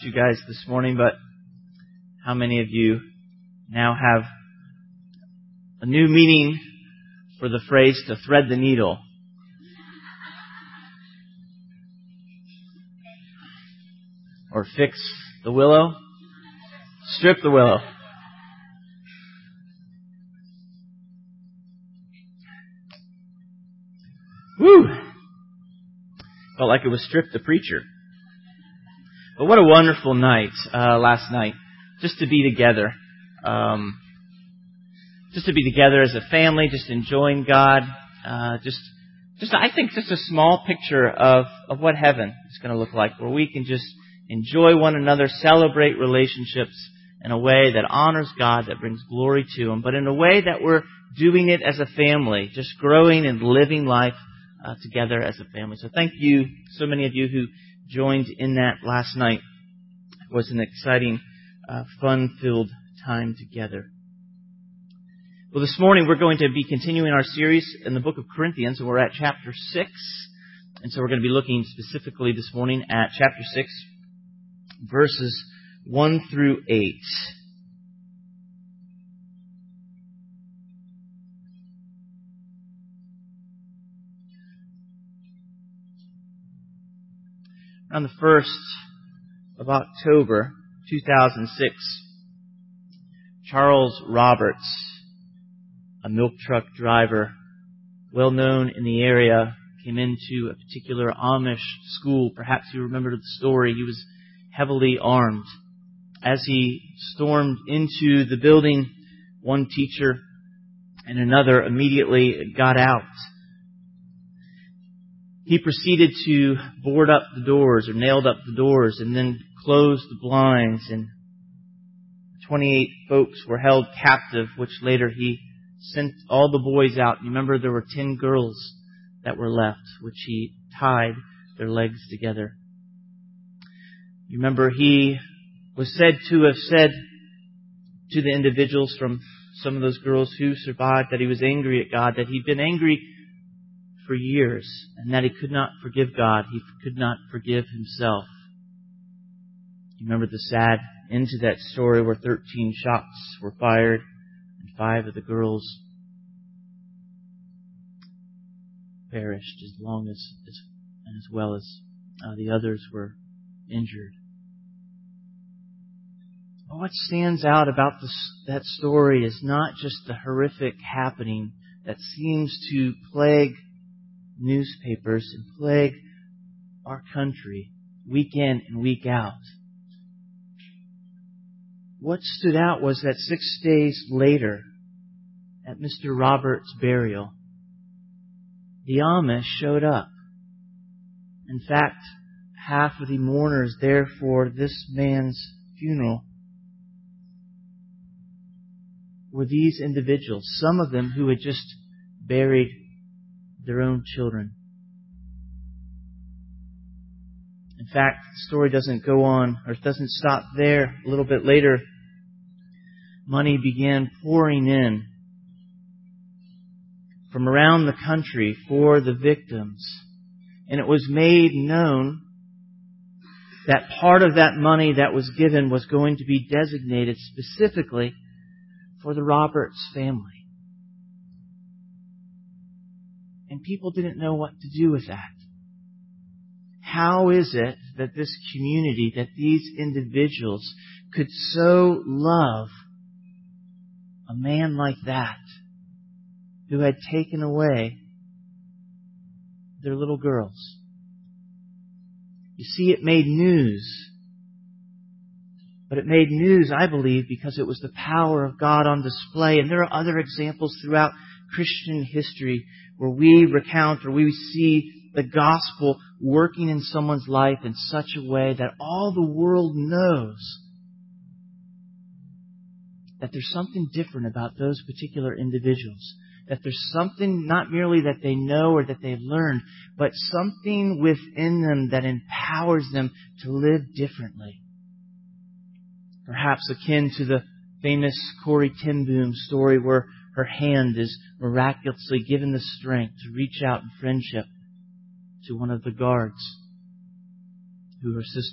You guys this morning, but how many of you now have a new meaning for the phrase to thread the needle? Or fix the willow? Strip the willow. Woo! Felt like it was strip the preacher. But what a wonderful night last night, just to be together. Just to be together as a family, just enjoying God. I think just a small picture of what heaven is going to look like, where we can just enjoy one another, celebrate relationships in a way that honors God, that brings glory to Him, but in a way that we're doing it as a family, just growing and living life together as a family. So thank you, so many of you who joined in that last night. It was an exciting, fun-filled time together. Well, this morning we're going to be continuing our series in the book of Corinthians, and we're at chapter 6. And so we're going to be looking specifically this morning at chapter 6, verses 1 through 8. On the 1st of October, 2006, Charles Roberts, a milk truck driver, well known in the area, came into a particular Amish school. Perhaps you remember the story. He was heavily armed. As he stormed into the building, one teacher and another immediately got out. He proceeded to board up the doors, or nailed up the doors, and then closed the blinds, and 28 folks were held captive, which later he sent all the boys out. You remember there were 10 girls that were left, which he tied their legs together. You remember he was said to have said to the individuals from some of those girls who survived that he was angry at God, that he'd been angry for years, and that he could not forgive God. He could not forgive himself. You remember the sad end to that story where 13 shots were fired and 5 of the girls perished, as well as the others were injured. But what stands out about that story is not just the horrific happening that seems to plague newspapers and plague our country week in and week out. What stood out was that 6 days later, at Mr. Roberts' burial, the Amish showed up. In fact, half of the mourners there for this man's funeral were these individuals, some of them who had just buried their own children. In fact, the story doesn't go on, or it doesn't stop there. A little bit later, money began pouring in from around the country for the victims. And it was made known that part of that money that was given was going to be designated specifically for the Roberts family. And people didn't know what to do with that. How is it that this community, that these individuals could so love a man like that who had taken away their little girls? You see, it made news. But it made news, I believe, because it was the power of God on display. And there are other examples throughout Christian history where we recount or we see the gospel working in someone's life in such a way that all the world knows that there's something different about those particular individuals. That there's something not merely that they know or that they've learned, but something within them that empowers them to live differently. Perhaps akin to the famous Corrie ten Boom story where her hand is miraculously given the strength to reach out in friendship to one of the guards who her sister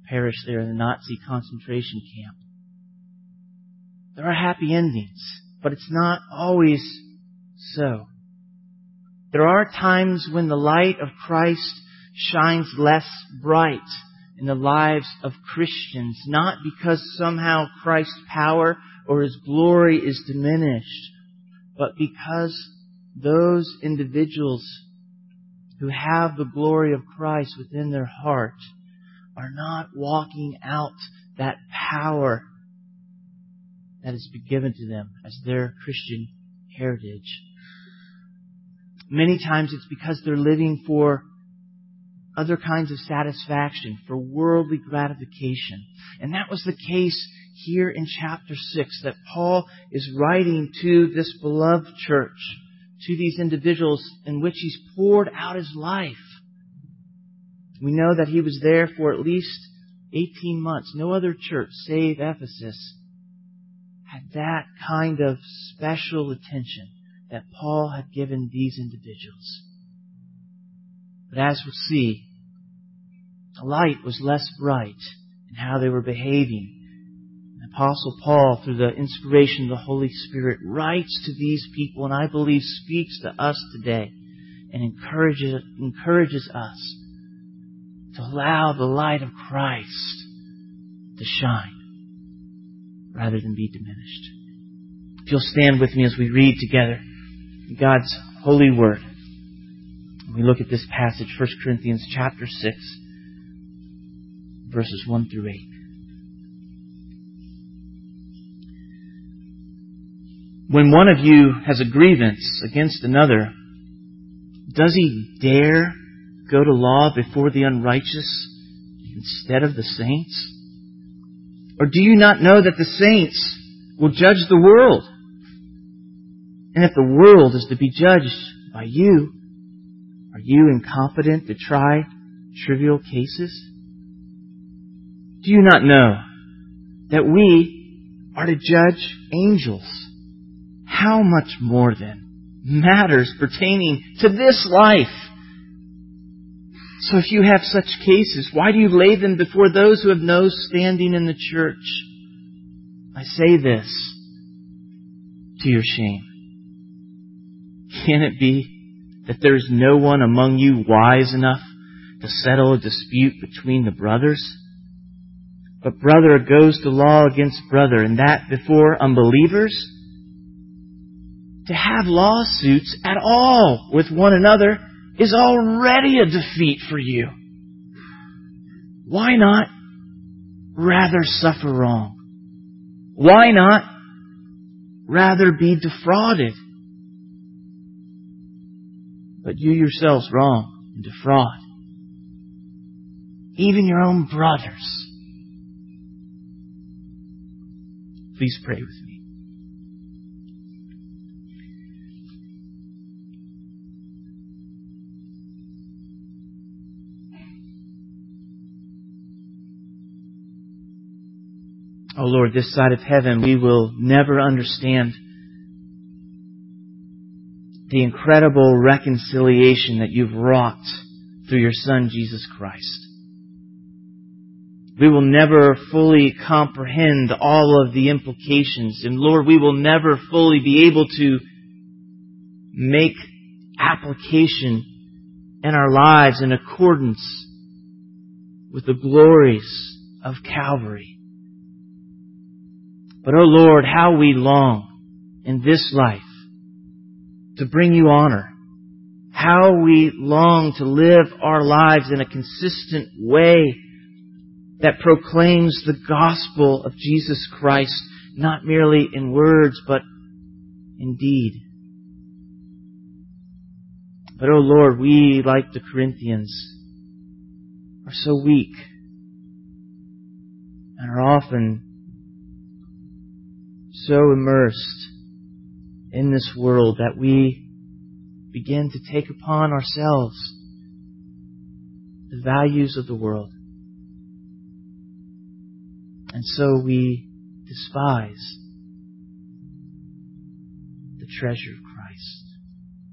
perish there in the Nazi concentration camp. There are happy endings, but it's not always so. There are times when the light of Christ shines less bright in the lives of Christians, not because somehow Christ's power or His glory is diminished, but because those individuals who have the glory of Christ within their heart are not walking out that power that has been given to them as their Christian heritage. Many times it's because they're living for other kinds of satisfaction, for worldly gratification. And that was the case here in chapter 6, that Paul is writing to this beloved church, to these individuals in which he's poured out his life. We know that he was there for at least 18 months. No other church, save Ephesus, had that kind of special attention that Paul had given these individuals. But as we'll see, the light was less bright in how they were behaving. The Apostle Paul, through the inspiration of the Holy Spirit, writes to these people, and I believe speaks to us today and encourages us to allow the light of Christ to shine rather than be diminished. If you'll stand with me as we read together God's holy word. We look at this passage, 1 Corinthians chapter 6, verses 1 through 8. When one of you has a grievance against another, does he dare go to law before the unrighteous instead of the saints? Or do you not know that the saints will judge the world? And if the world is to be judged by you, are you incompetent to try trivial cases? Do you not know that we are to judge angels? How much more then matters pertaining to this life? So if you have such cases, why do you lay them before those who have no standing in the church? I say this to your shame. Can it be that there is no one among you wise enough to settle a dispute between the brothers? But brother goes to law against brother, and that before unbelievers? To have lawsuits at all with one another is already a defeat for you. Why not rather suffer wrong? Why not rather be defrauded? But you yourselves wrong and defraud even your own brothers. Please pray with me. Oh Lord, this side of heaven, we will never understand the incredible reconciliation that you've wrought through your Son, Jesus Christ. We will never fully comprehend all of the implications. And Lord, we will never fully be able to make application in our lives in accordance with the glories of Calvary. But, oh Lord, how we long in this life to bring you honor. How we long to live our lives in a consistent way that proclaims the gospel of Jesus Christ, not merely in words, but in deed. But, oh Lord, we, like the Corinthians, are so weak and are often so immersed in this world that we begin to take upon ourselves the values of the world. And so we despise the treasure of Christ.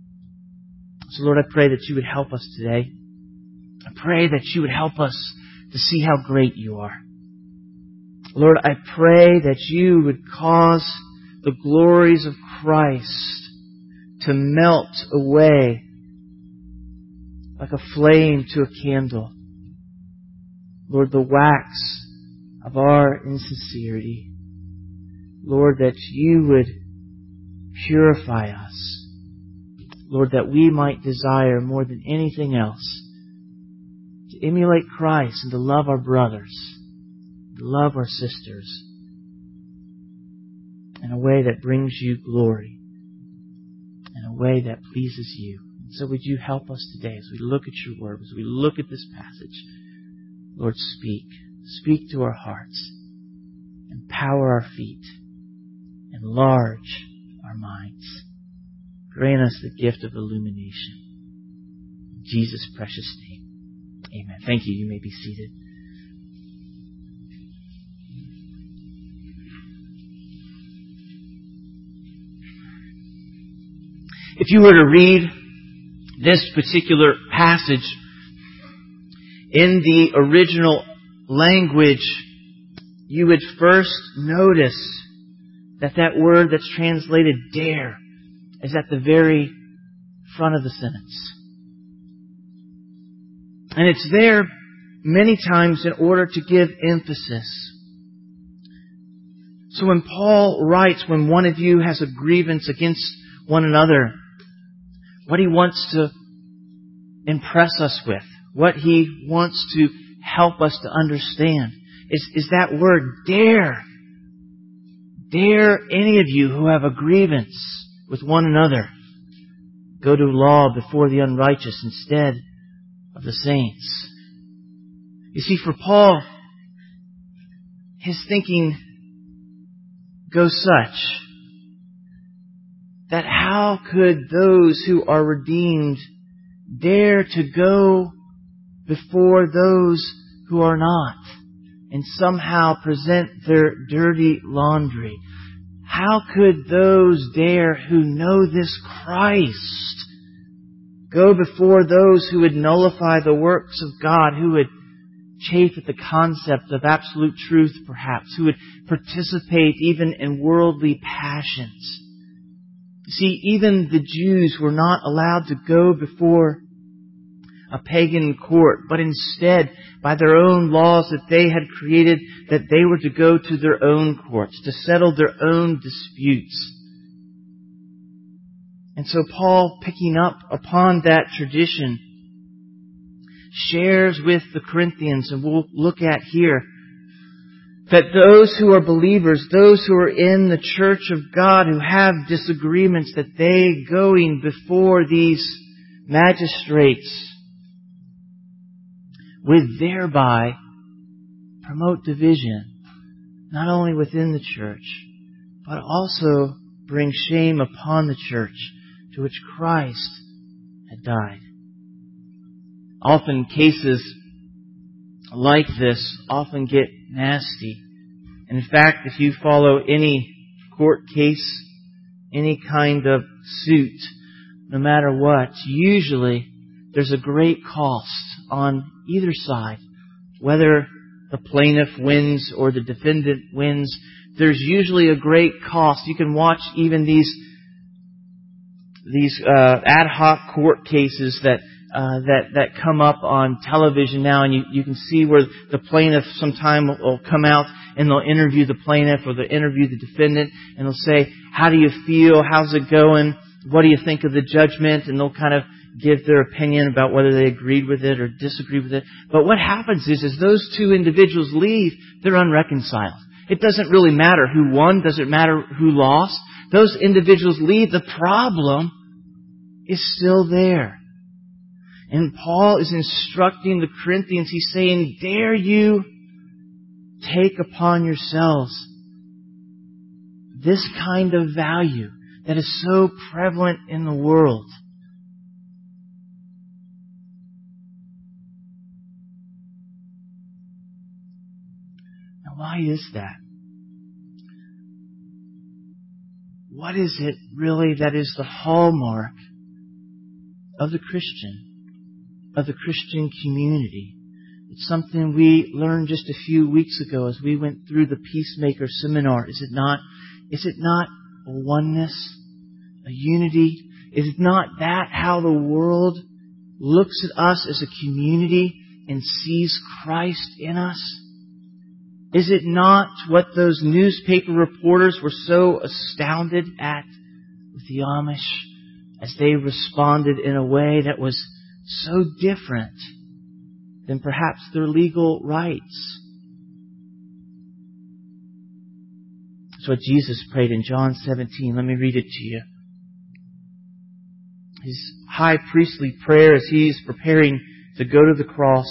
So Lord, I pray that you would help us today. I pray that you would help us to see how great you are. Lord, I pray that you would cause the glories of Christ to melt away like a flame to a candle. Lord, the wax of our insincerity. Lord, that you would purify us. Lord, that we might desire more than anything else to emulate Christ and to love our brothers, to love our sisters in a way that brings you glory, in a way that pleases you. And so would you help us today as we look at your word, as we look at this passage. Lord, speak. Speak to our hearts. Empower our feet. Enlarge our minds. Grant us the gift of illumination. In Jesus' precious name. Amen. Thank you. You may be seated. If you were to read this particular passage in the original language, you would first notice that word that's translated dare is at the very front of the sentence. And it's there many times in order to give emphasis. So when Paul writes, when one of you has a grievance against one another, what he wants to impress us with, what he wants to help us to understand is that word dare. Dare any of you who have a grievance with one another go to law before the unrighteous instead of the saints. You see, for Paul, his thinking goes such that how could those who are redeemed dare to go before those who are not and somehow present their dirty laundry? How could those dare who know this Christ go before those who would nullify the works of God, who would chafe at the concept of absolute truth perhaps, who would participate even in worldly passions? See, even the Jews were not allowed to go before a pagan court, but instead, by their own laws that they had created, that they were to go to their own courts, to settle their own disputes. And so Paul, picking up upon that tradition, shares with the Corinthians, and we'll look at here, that those who are believers, those who are in the church of God, who have disagreements, that they going before these magistrates would thereby promote division, not only within the church, but also bring shame upon the church to which Christ had died. Often cases like this often get nasty. And in fact, if you follow any court case, any kind of suit, no matter what, usually there's a great cost on either side. Whether the plaintiff wins or the defendant wins, there's usually a great cost. You can watch even these ad hoc court cases that come up on television now, and you can see where the plaintiff sometime will come out and they'll interview the plaintiff or they'll interview the defendant, and they'll say, "How do you feel? How's it going? What do you think of the judgment?" And they'll kind of give their opinion about whether they agreed with it or disagreed with it. But what happens is those two individuals leave, they're unreconciled. It doesn't really matter who won, doesn't matter who lost. Those individuals leave, the problem is still there. And Paul is instructing the Corinthians. He's saying, dare you take upon yourselves this kind of value that is so prevalent in the world. Now, why is that? What is it really that is the hallmark of the Christian, of the Christian community, It's something we learned just a few weeks ago as we went through the Peacemaker Seminar. Is it not? Is it not a oneness, a unity? Is it not that how the world looks at us as a community and sees Christ in us? Is it not what those newspaper reporters were so astounded at with the Amish as they responded in a way that was so different than perhaps their legal rights? That's what Jesus prayed in John 17. Let me read it to you. His high priestly prayer as He's preparing to go to the cross.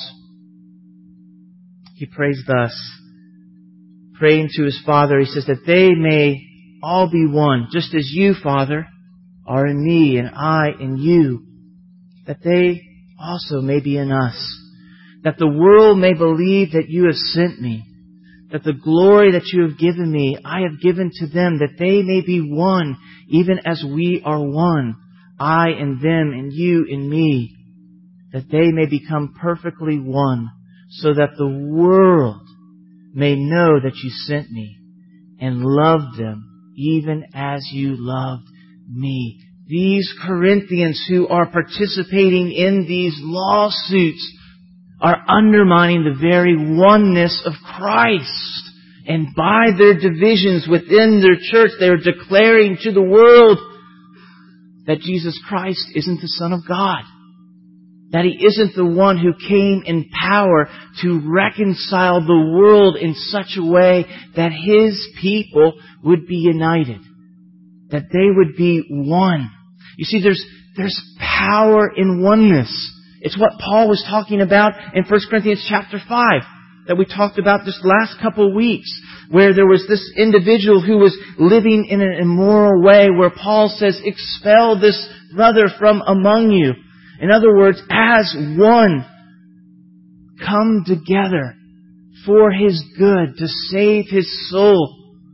He prays thus, praying to His Father. He says that they may all be one, just as You, Father, are in Me and I in You, that they also may be in us, that the world may believe that You have sent Me, that the glory that You have given Me, I have given to them, that they may be one, even as We are one, I in them and You in Me, that they may become perfectly one, so that the world may know that You sent Me and loved them, even as You loved Me. These Corinthians who are participating in these lawsuits are undermining the very oneness of Christ. And by their divisions within their church, they are declaring to the world that Jesus Christ isn't the Son of God. That He isn't the one who came in power to reconcile the world in such a way that His people would be united. That they would be one. You see, there's power in oneness. It's what Paul was talking about in 1 Corinthians chapter 5 that we talked about this last couple of weeks, where there was this individual who was living in an immoral way, where Paul says, expel this brother from among you. In other words, as one, come together for his good, to save his soul.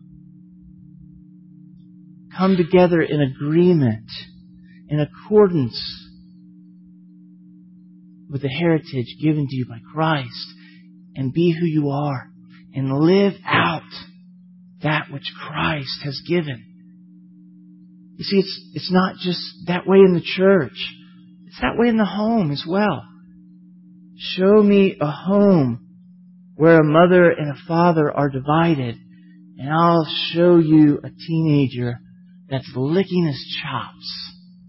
Come together in agreement, in accordance with the heritage given to you by Christ, and be who you are, and live out that which Christ has given. You see, it's not just that way in the church. It's that way in the home as well. Show me a home where a mother and a father are divided, and I'll show you a teenager that's licking his chops.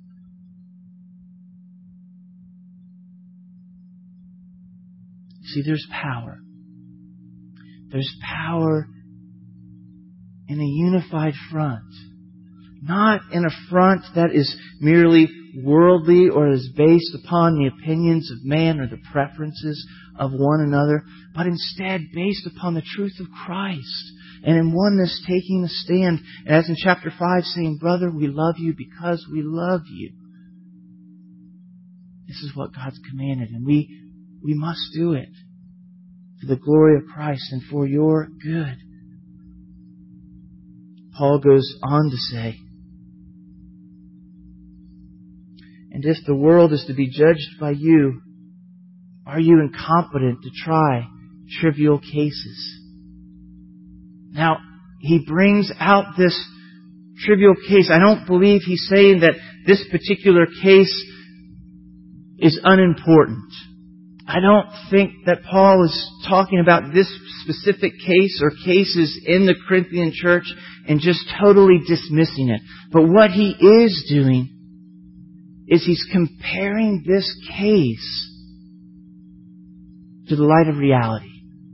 See, there's power. There's power in a unified front. Not in a front that is merely worldly or is based upon the opinions of man or the preferences of one another, but instead based upon the truth of Christ. And in oneness, taking a stand. And as in chapter 5, saying, brother, we love you because we love you. This is what God's commanded. And we must do it for the glory of Christ and for your good. Paul goes on to say, and if the world is to be judged by you, are you incompetent to try trivial cases? Now, he brings out this trivial case. I don't believe he's saying that this particular case is unimportant. I don't think that Paul is talking about this specific case or cases in the Corinthian church and just totally dismissing it. But what he is doing is he's comparing this case to the light of reality.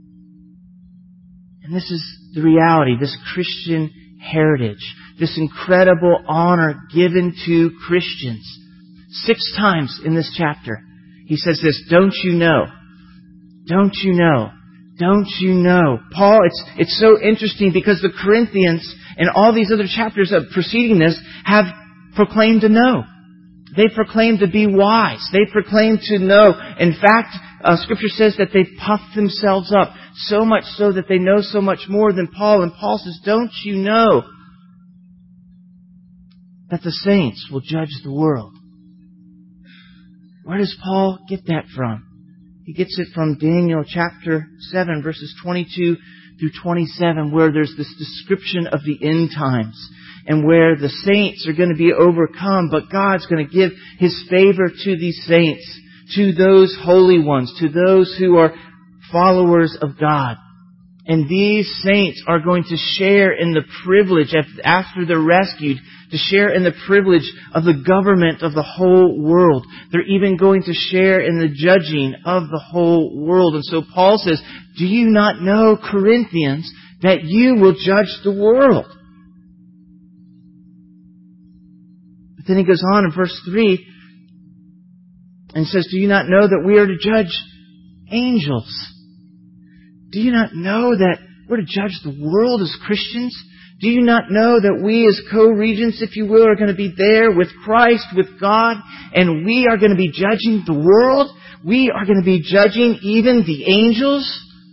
And this is the reality, this Christian heritage, this incredible honor given to Christians. 6 times in this chapter, he says this, don't you know? Don't you know? Don't you know? Paul, it's so interesting because the Corinthians and all these other chapters preceding this have proclaimed to know. They proclaim to be wise. They proclaim to know. In fact, Scripture says that they puff themselves up, so much so that they know so much more than Paul. And Paul says, don't you know that the saints will judge the world? Where does Paul get that from? He gets it from Daniel chapter 7, verses 22 through 27, where there's this description of the end times and where the saints are going to be overcome, but God's going to give His favor to these saints, to those holy ones, to those who are followers of God. And these saints are going to share in the privilege, after they're rescued, to share in the privilege of the government of the whole world. They're even going to share in the judging of the whole world. And so Paul says, do you not know, Corinthians, that you will judge the world? But then he goes on in verse 3 and says, do you not know that we are to judge angels? Do you not know that we're to judge the world as Christians? Do you not know that we as co-regents, if you will, are going to be there with Christ, with God, and we are going to be judging the world? We are going to be judging even the angels?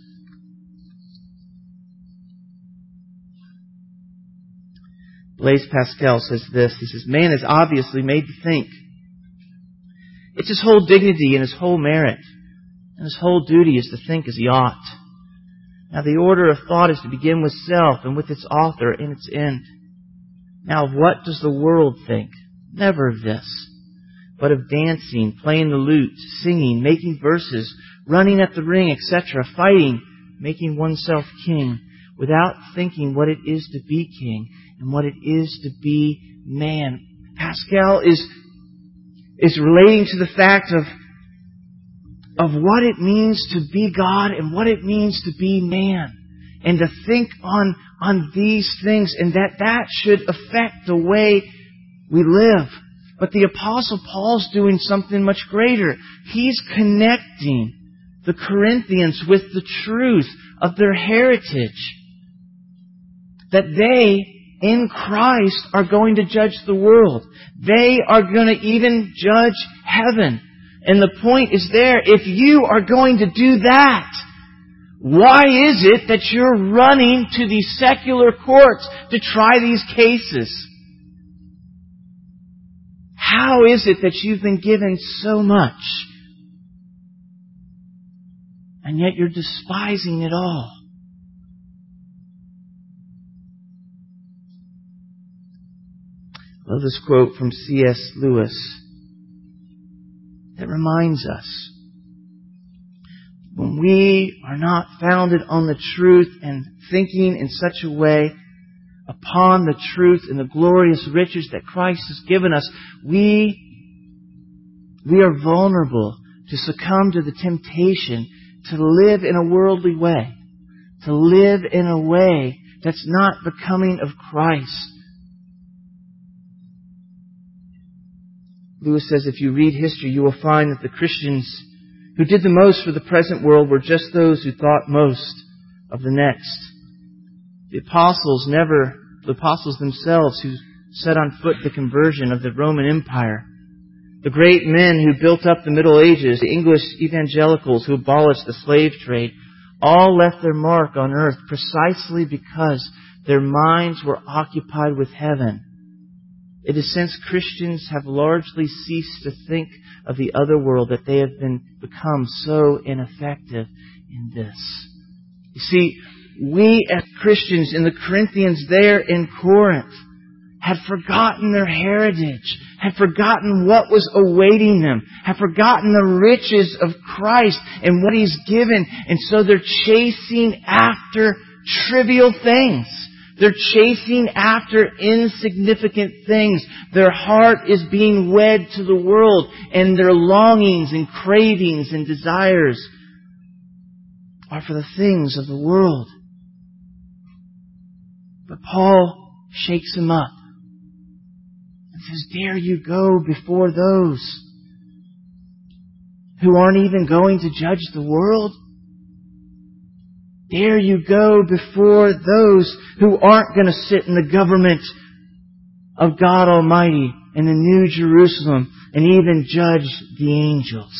Blaise Pascal says this. He says, man is obviously made to think. It's his whole dignity and his whole merit. And his whole duty is to think as he ought. Now the order of thought is to begin with self and with its author and its end. Now of what does the world think? Never of this, but of dancing, playing the lute, singing, making verses, running at the ring, etc., fighting, making oneself king, without thinking what it is to be king and what it is to be man. Pascal is relating to the fact of what it means to be God and what it means to be man. And to think on these things, and that should affect the way we live. But the Apostle Paul's doing something much greater. He's connecting the Corinthians with the truth of their heritage. That they, in Christ, are going to judge the world. They are going to even judge heaven. And the point is there, if you are going to do that, why is it that you're running to these secular courts to try these cases? How is it that you've been given so much, and yet you're despising it all? I love this quote from C.S. Lewis. It reminds us, when we are not founded on the truth and thinking in such a way upon the truth and the glorious riches that Christ has given us, we are vulnerable to succumb to the temptation to live in a worldly way, to live in a way that's not becoming of Christ. Lewis says, if you read history, you will find that the Christians who did the most for the present world were just those who thought most of the next. The apostles themselves who set on foot the conversion of the Roman Empire. The great men who built up the Middle Ages, the English evangelicals who abolished the slave trade, all left their mark on earth precisely because their minds were occupied with heaven. It is since Christians have largely ceased to think of the other world that they have become so ineffective in this. You see, we as Christians in the Corinthians there in Corinth had forgotten their heritage, had forgotten what was awaiting them, had forgotten the riches of Christ and what He's given, and so they're chasing after trivial things. They're chasing after insignificant things. Their heart is being wed to the world, and their longings and cravings and desires are for the things of the world. But Paul shakes them up and says, dare you go before those who aren't even going to judge the world? Dare you go before those who aren't going to sit in the government of God Almighty in the New Jerusalem and even judge the angels?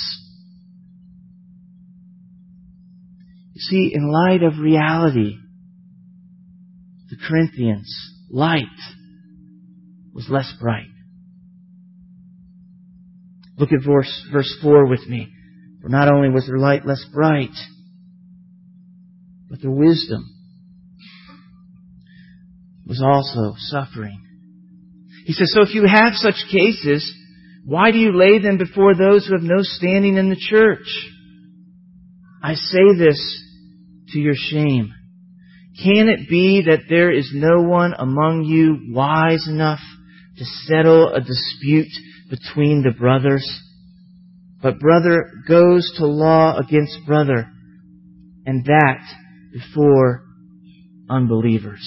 You see, in light of reality, the Corinthians' light was less bright. Look at verse 4 with me. For not only was their light less bright, but their wisdom was also suffering. He says, so if you have such cases, why do you lay them before those who have no standing in the church? I say this to your shame. Can it be that there is no one among you wise enough to settle a dispute between the brothers? But brother goes to law against brother, and that before unbelievers.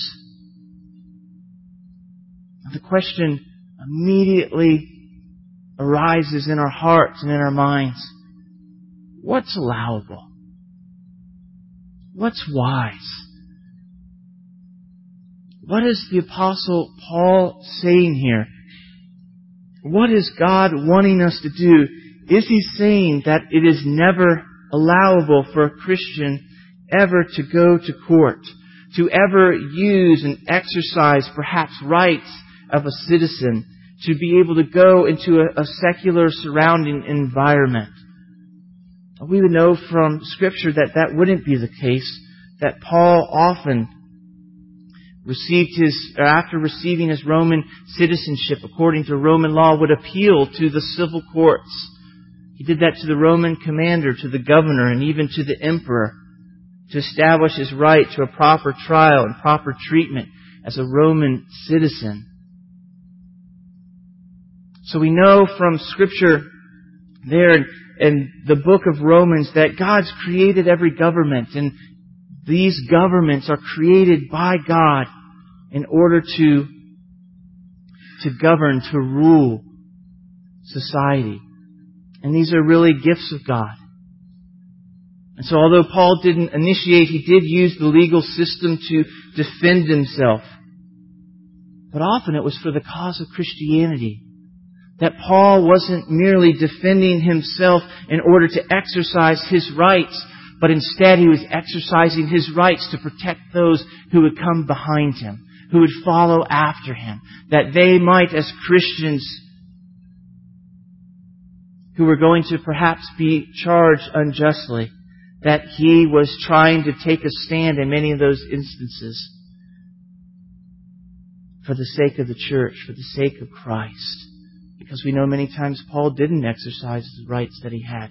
The question immediately arises in our hearts and in our minds. What's allowable? What's wise? What is the Apostle Paul saying here? What is God wanting us to do? Is He saying that it is never allowable for a Christian ever to go to court, to ever use and exercise perhaps rights of a citizen, to be able to go into a secular surrounding environment? We would know from Scripture that that wouldn't be the case, that Paul often after receiving his Roman citizenship, according to Roman law, would appeal to the civil courts. He did that to the Roman commander, to the governor, and even to the emperor, to establish his right to a proper trial and proper treatment as a Roman citizen. So we know from Scripture there in the book of Romans that God's created every government, and these governments are created by God in order to govern, to rule society. And these are really gifts of God. And so although Paul didn't initiate, he did use the legal system to defend himself. But often it was for the cause of Christianity. That Paul wasn't merely defending himself in order to exercise his rights, but instead he was exercising his rights to protect those who would come behind him, who would follow after him, that they might, as Christians who were going to perhaps be charged unjustly, that he was trying to take a stand in many of those instances for the sake of the church, for the sake of Christ. Because we know many times Paul didn't exercise the rights that he had.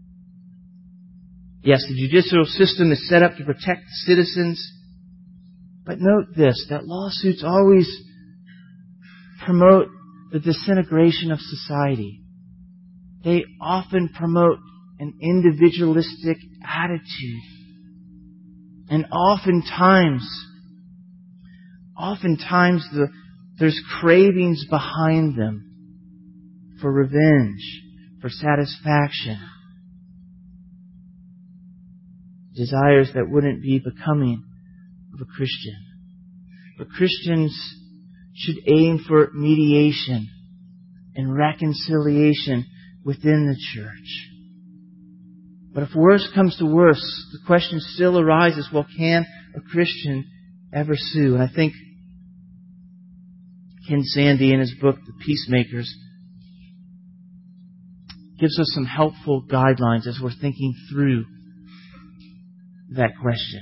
Yes, the judicial system is set up to protect citizens. But note this, that lawsuits always promote the disintegration of society. They often promote an individualistic attitude. And oftentimes there's cravings behind them for revenge, for satisfaction. Desires that wouldn't be becoming of a Christian. But Christians should aim for mediation and reconciliation within the church. But if worse comes to worse, the question still arises, well, can a Christian ever sue? And I think Ken Sande in his book, The Peacemakers, gives us some helpful guidelines as we're thinking through that question.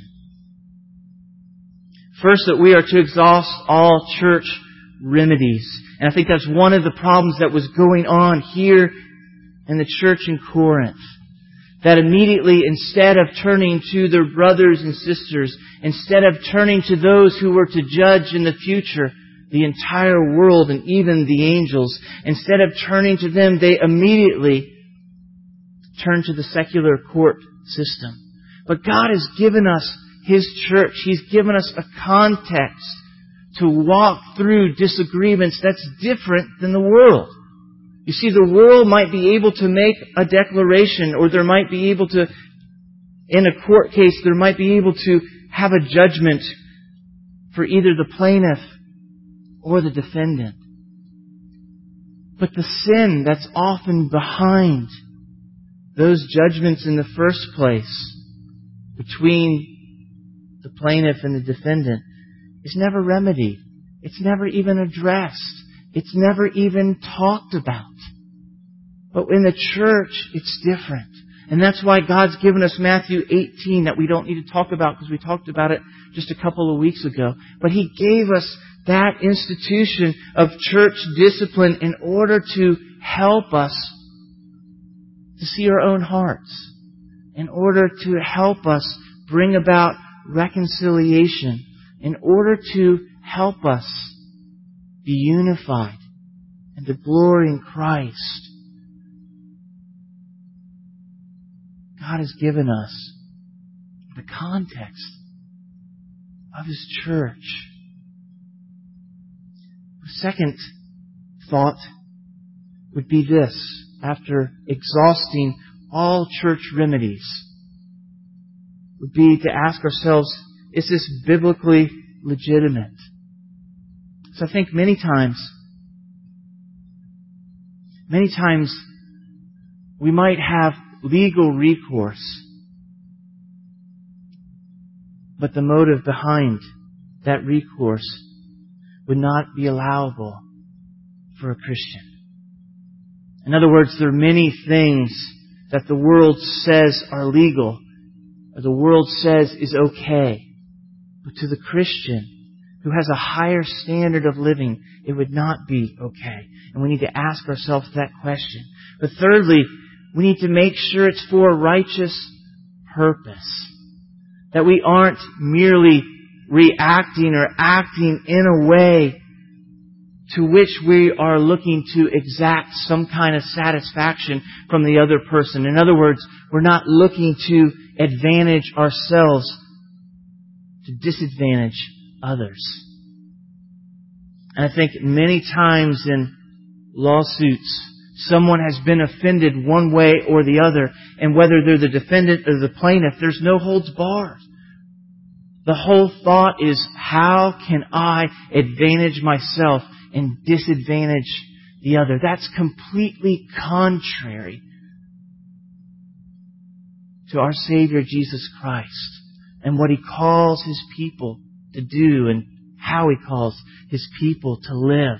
First, that we are to exhaust all church remedies. And I think that's one of the problems that was going on here in the church in Corinth. That immediately, instead of turning to their brothers and sisters, instead of turning to those who were to judge in the future the entire world and even the angels, instead of turning to them, they immediately turn to the secular court system. But God has given us His church. He's given us a context to walk through disagreements that's different than the world. You see, the world might be able to make a declaration, or there might be able to, in a court case, there might be able to have a judgment for either the plaintiff or the defendant. But the sin that's often behind those judgments in the first place between the plaintiff and the defendant is never remedied. It's never even addressed. It's never even talked about. But in the church, it's different. And that's why God's given us Matthew 18 that we don't need to talk about because we talked about it just a couple of weeks ago. But He gave us that institution of church discipline in order to help us to see our own hearts, in order to help us bring about reconciliation, in order to help us be unified and to glory in Christ. God has given us the context of His church. The second thought would be this, after exhausting all church remedies, would be to ask ourselves, is this biblically legitimate? So I think many times we might have legal recourse, but the motive behind that recourse would not be allowable for a Christian. In other words, there are many things that the world says are legal, or the world says is okay. But to the Christian who has a higher standard of living, it would not be okay. And we need to ask ourselves that question. But thirdly, we need to make sure it's for a righteous purpose. That we aren't merely reacting or acting in a way to which we are looking to exact some kind of satisfaction from the other person. In other words, we're not looking to advantage ourselves to disadvantage others. And I think many times in lawsuits, someone has been offended one way or the other, and whether they're the defendant or the plaintiff, there's no holds barred. The whole thought is, how can I advantage myself and disadvantage the other? That's completely contrary to our Savior Jesus Christ and what He calls His people to do and how He calls His people to live.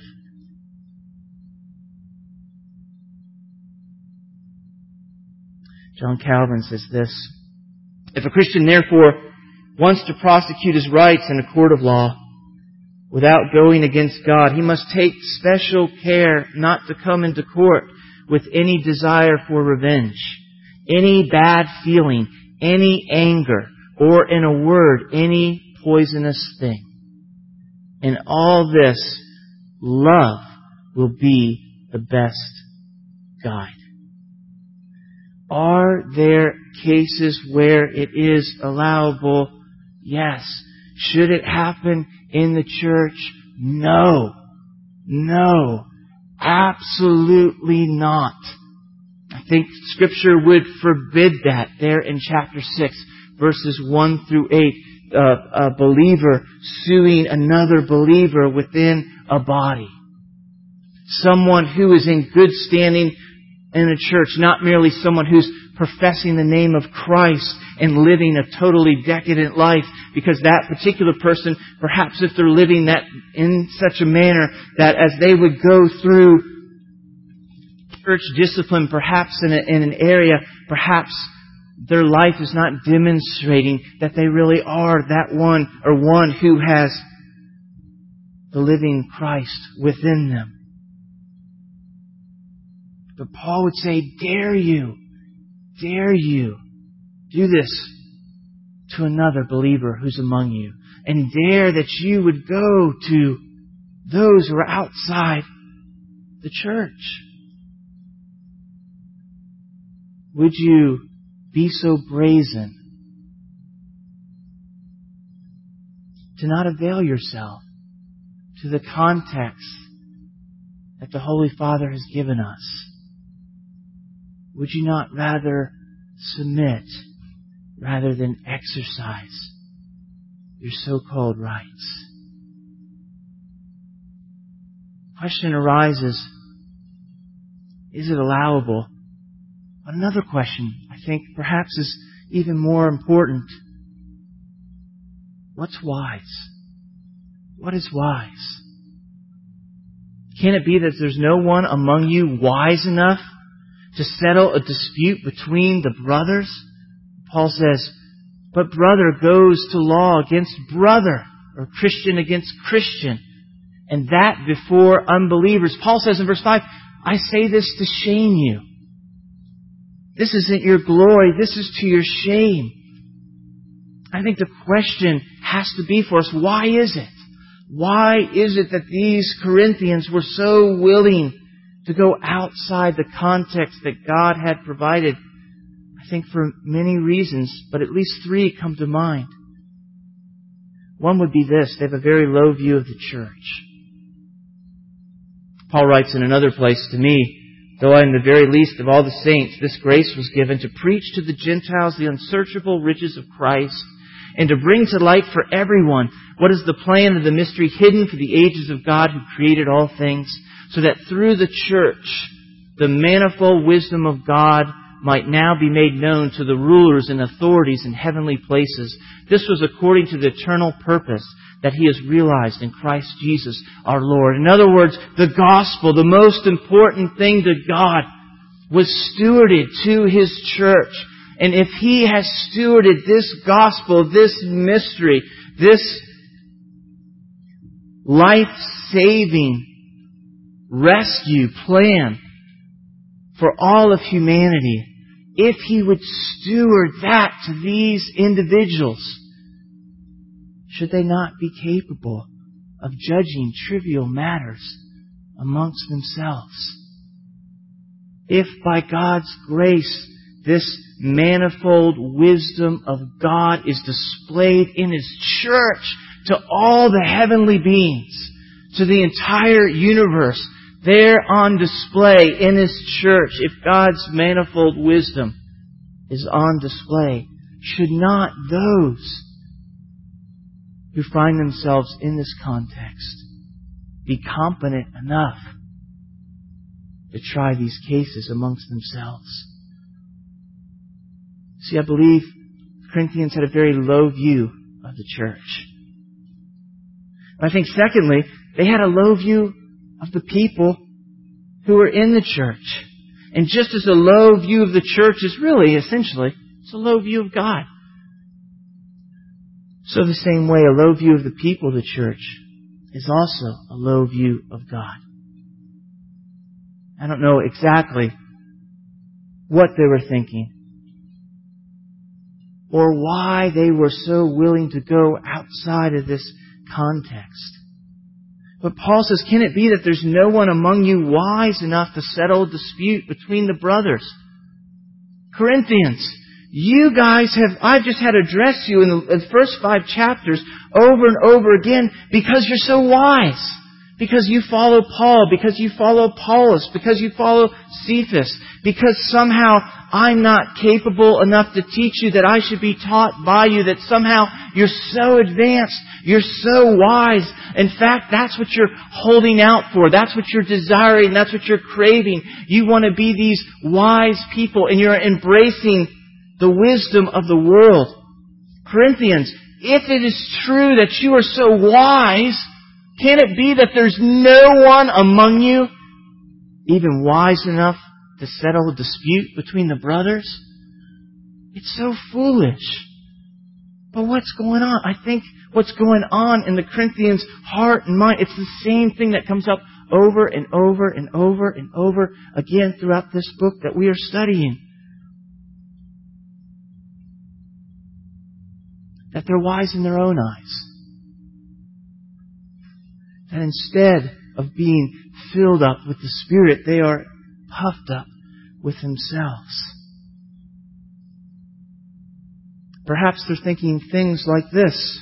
John Calvin says this, if a Christian therefore wants to prosecute his rights in a court of law without going against God, he must take special care not to come into court with any desire for revenge, any bad feeling, any anger, or in a word, any poisonous thing. In all this, love will be the best guide. Are there cases where it is allowable? Yes. Should it happen in the church? No. No. Absolutely not. I think Scripture would forbid that there in chapter 6, verses 1 through 8. A believer suing another believer within a body. Someone who is in good standing in a church, not merely someone who's professing the name of Christ and living a totally decadent life, because that particular person, perhaps if they're living that in such a manner that as they would go through church discipline, perhaps in an area, perhaps their life is not demonstrating that they really are that one or one who has the living Christ within them. But Paul would say, dare you do this to another believer who's among you. And dare that you would go to those who are outside the church. Would you be so brazen to not avail yourself to the context that the Holy Father has given us? Would you not rather submit rather than exercise your so-called rights? The question arises, is it allowable? But another question, I think, perhaps is even more important. What's wise? What is wise? Can it be that there's no one among you wise enough to settle a dispute between the brothers? Paul says, but brother goes to law against brother, or Christian against Christian, and that before unbelievers. Paul says in verse 5, I say this to shame you. This isn't your glory, this is to your shame. I think the question has to be for us, why is it? Why is it that these Corinthians were so willing to go outside the context that God had provided? I think for many reasons, but at least three come to mind. One would be this: they have a very low view of the church. Paul writes in another place, to me, though I am the very least of all the saints, this grace was given to preach to the Gentiles the unsearchable riches of Christ, and to bring to light for everyone what is the plan of the mystery hidden for the ages of God who created all things, so that through the church the manifold wisdom of God might now be made known to the rulers and authorities in heavenly places. This was according to the eternal purpose that He has realized in Christ Jesus our Lord. In other words, the gospel, the most important thing to God, was stewarded to His church. And if He has stewarded this gospel, this mystery, this life-saving rescue plan for all of humanity, if He would steward that to these individuals, should they not be capable of judging trivial matters amongst themselves? If by God's grace this manifold wisdom of God is displayed in His church to all the heavenly beings, to the entire universe, there on display in His church, if God's manifold wisdom is on display, should not those who find themselves in this context be competent enough to try these cases amongst themselves? See, I believe the Corinthians had a very low view of the church. I think secondly, they had a low view of the people who were in the church. And just as a low view of the church is really, essentially, it's a low view of God. So the same way, a low view of the people of the church is also a low view of God. I don't know exactly what they were thinking, or why they were so willing to go outside of this context. But Paul says, can it be that there's no one among you wise enough to settle a dispute between the brothers? Corinthians, you guys I've just had to address you in the first 5 chapters over and over again because you're so wise. Because you follow Paul, because you follow Apollos, because you follow Cephas, because somehow I'm not capable enough to teach you that I should be taught by you, that somehow you're so advanced, you're so wise. In fact, that's what you're holding out for. That's what you're desiring. That's what you're craving. You want to be these wise people, and you're embracing the wisdom of the world. Corinthians, if it is true that you are so wise, can it be that there's no one among you even wise enough to settle a dispute between the brothers? It's so foolish. But what's going on? I think what's going on in the Corinthians' heart and mind, it's the same thing that comes up over and over and over and over again throughout this book that we are studying. That they're wise in their own eyes. That instead of being filled up with the Spirit, they are puffed up with themselves. Perhaps they're thinking things like this.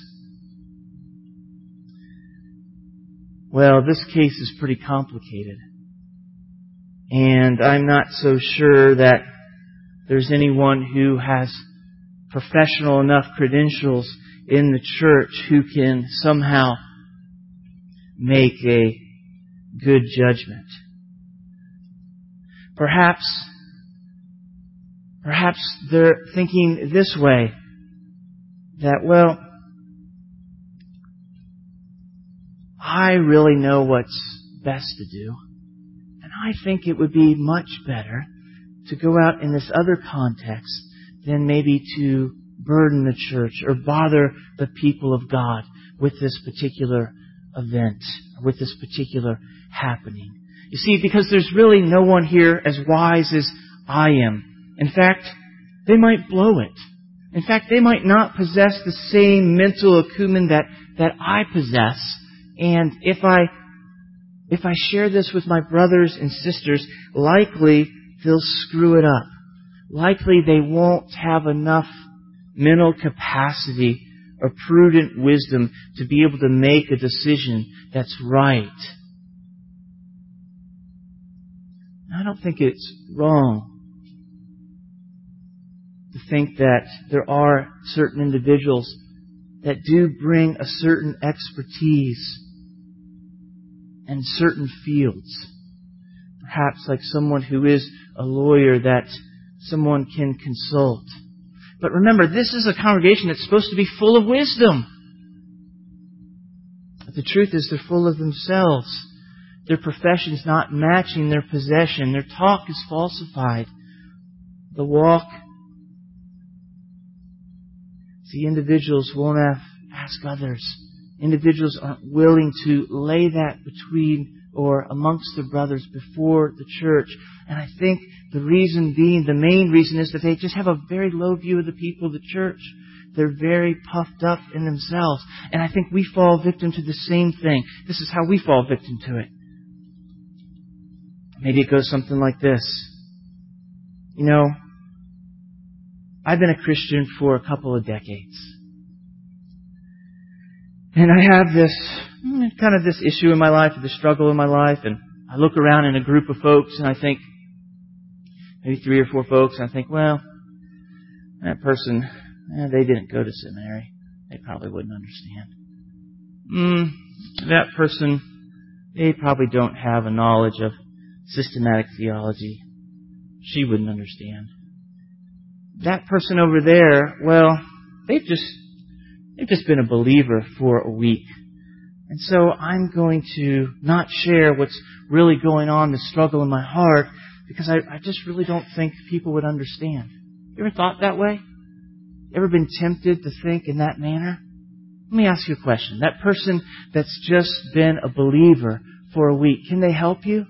Well, this case is pretty complicated. And I'm not so sure that there's anyone who has professional enough credentials in the church who can somehow make a good judgment. Perhaps they're thinking this way, that, well, I really know what's best to do, and I think it would be much better to go out in this other context than maybe to burden the church or bother the people of God with this particular event, with this particular happening. You see, because there's really no one here as wise as I am. In fact, they might blow it. In fact, they might not possess the same mental acumen that I possess. And if I share this with my brothers and sisters, likely they'll screw it up. Likely they won't have enough mental capacity or prudent wisdom to be able to make a decision that's right. I don't think it's wrong to think that there are certain individuals that do bring a certain expertise in certain fields. Perhaps like someone who is a lawyer that someone can consult. But remember, this is a congregation that's supposed to be full of wisdom. But the truth is they're full of themselves. Their profession's not matching their possession. Their talk is falsified. The walk. See, individuals won't ask others. Individuals aren't willing to lay that between or amongst their brothers before the church. And I think the main reason is that they just have a very low view of the people of the church. They're very puffed up in themselves. And I think we fall victim to the same thing. This is how we fall victim to it. Maybe it goes something like this. You know, I've been a Christian for a couple of decades. And I have this issue in my life, this struggle in my life, and I look around in a group of folks and I think, maybe 3 or 4 folks, and I think, well, that person, they didn't go to seminary. They probably wouldn't understand. That person, they probably don't have a knowledge of systematic theology. She wouldn't understand. That person over there, well, they've just been a believer for a week. And so I'm going to not share what's really going on, the struggle in my heart, because I just really don't think people would understand. You ever thought that way? Ever been tempted to think in that manner? Let me ask you a question. That person that's just been a believer for a week, can they help you?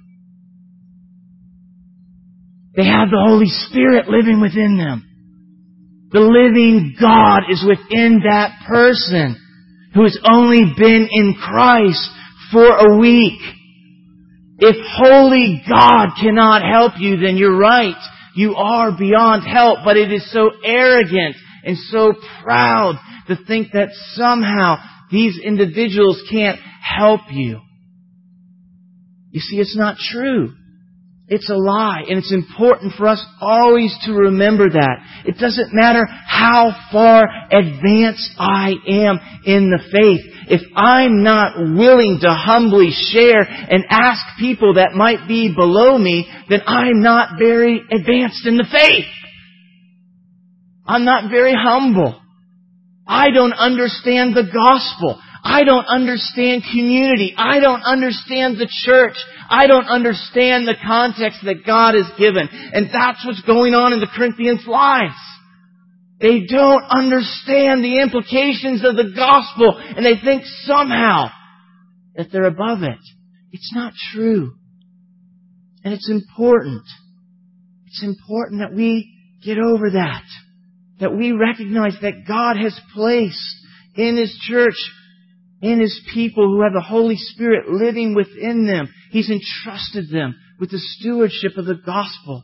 They have the Holy Spirit living within them. The living God is within that person who has only been in Christ for a week. If holy God cannot help you, then you're right. You are beyond help. But it is so arrogant and so proud to think that somehow these individuals can't help you. You see, it's not true. It's a lie, and it's important for us always to remember that. It doesn't matter how far advanced I am in the faith. If I'm not willing to humbly share and ask people that might be below me, then I'm not very advanced in the faith. I'm not very humble. I don't understand the gospel. I don't understand community. I don't understand the church. I don't understand the context that God has given. And that's what's going on in the Corinthians' lives. They don't understand the implications of the gospel, and they think somehow that they're above it. It's not true. And it's important. It's important that we get over that. That we recognize that God has placed in His church, in His people who have the Holy Spirit living within them. He's entrusted them with the stewardship of the gospel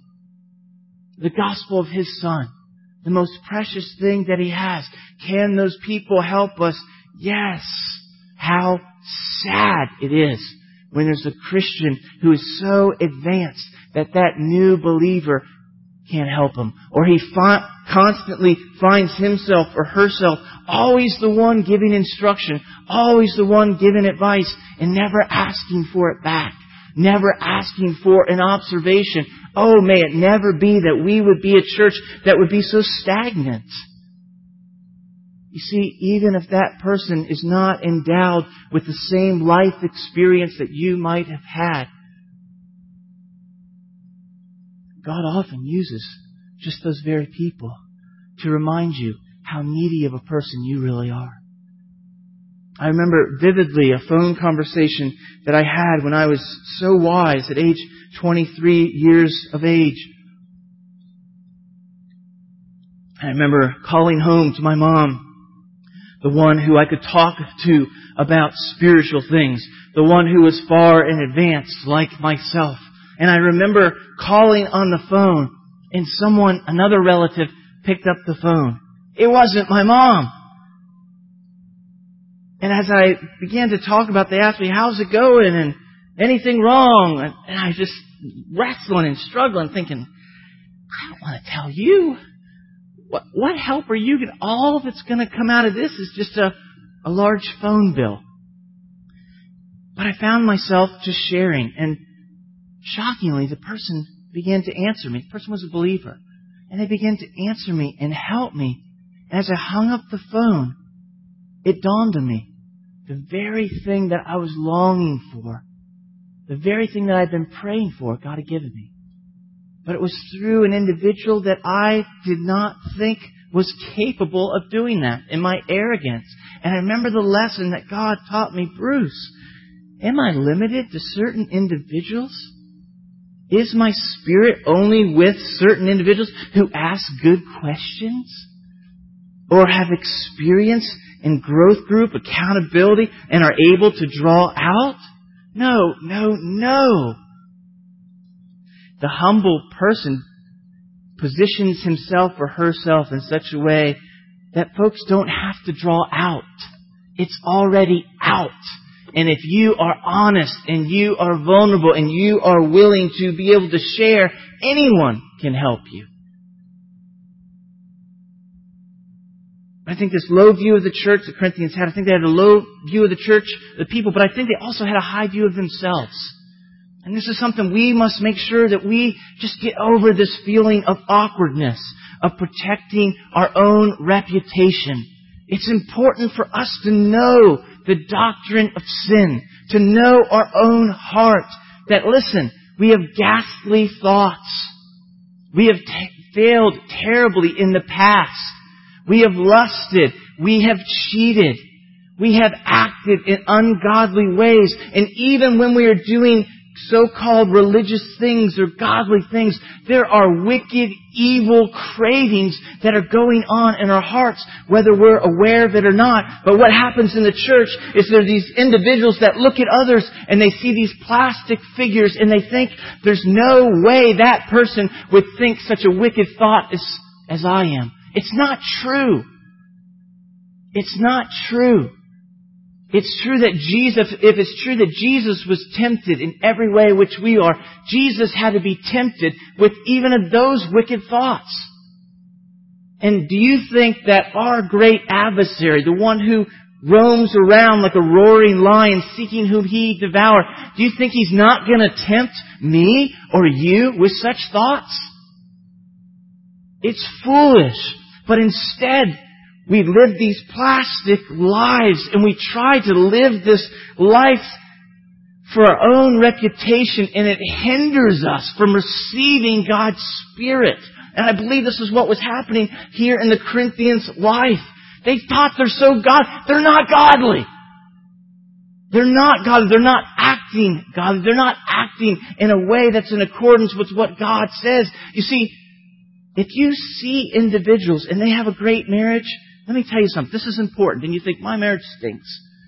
of His Son, the most precious thing that He has. Can those people help us? Yes. How sad it is when there's a Christian who is so advanced that new believer can't help him. Or he constantly finds himself or herself always the one giving instruction, always the one giving advice, and never asking for it back. Never asking for an observation. Oh, may it never be that we would be a church that would be so stagnant. You see, even if that person is not endowed with the same life experience that you might have had, God often uses just those very people to remind you how needy of a person you really are. I remember vividly a phone conversation that I had when I was so wise at age 23 years of age. I remember calling home to my mom, the one who I could talk to about spiritual things, the one who was far in advance like myself. And I remember calling on the phone and another relative picked up the phone. It wasn't my mom. And as I began to talk about, they asked me, how's it going? And anything wrong? And I just wrestling and struggling, thinking, I don't want to tell you. What help are you getting? All that's going to come out of this is just a large phone bill. But I found myself just sharing. And shockingly, the person began to answer me. The person was a believer. And they began to answer me and help me. As I hung up the phone, it dawned on me. The very thing that I was longing for, the very thing that I'd been praying for, God had given me. But it was through an individual that I did not think was capable of doing that in my arrogance. And I remember the lesson that God taught me, Bruce, am I limited to certain individuals? Is my spirit only with certain individuals who ask good questions? Or have experience in growth group, accountability, and are able to draw out? No. The humble person positions himself or herself in such a way that folks don't have to draw out. It's already out. And if you are honest and you are vulnerable and you are willing to be able to share, anyone can help you. I think this low view of the church the Corinthians had, I think they had a low view of the church, the people, but I think they also had a high view of themselves. And this is something we must make sure that we just get over this feeling of awkwardness, of protecting our own reputation. It's important for us to know the doctrine of sin, to know our own heart, that listen, we have ghastly thoughts. We have failed terribly in the past. We have lusted. We have cheated. We have acted in ungodly ways. And even when we are doing so-called religious things or godly things, there are wicked, evil cravings that are going on in our hearts, whether we're aware of it or not. But what happens in the church is there are these individuals that look at others and they see these plastic figures and they think there's no way that person would think such a wicked thought as I am. It's not true. It's not true. It's true that if it's true that Jesus was tempted in every way which we are, Jesus had to be tempted with even of those wicked thoughts. And do you think that our great adversary, the one who roams around like a roaring lion seeking whom he devour, do you think he's not going to tempt me or you with such thoughts? It's foolish. But instead, we live these plastic lives and we try to live this life for our own reputation, and it hinders us from receiving God's Spirit. And I believe this is what was happening here in the Corinthians' life. They thought they're so God. They're not godly. They're not godly. They're not acting godly. They're not acting in a way that's in accordance with what God says. You see, if you see individuals and they have a great marriage, let me tell you something. This is important. And you think, my marriage stinks.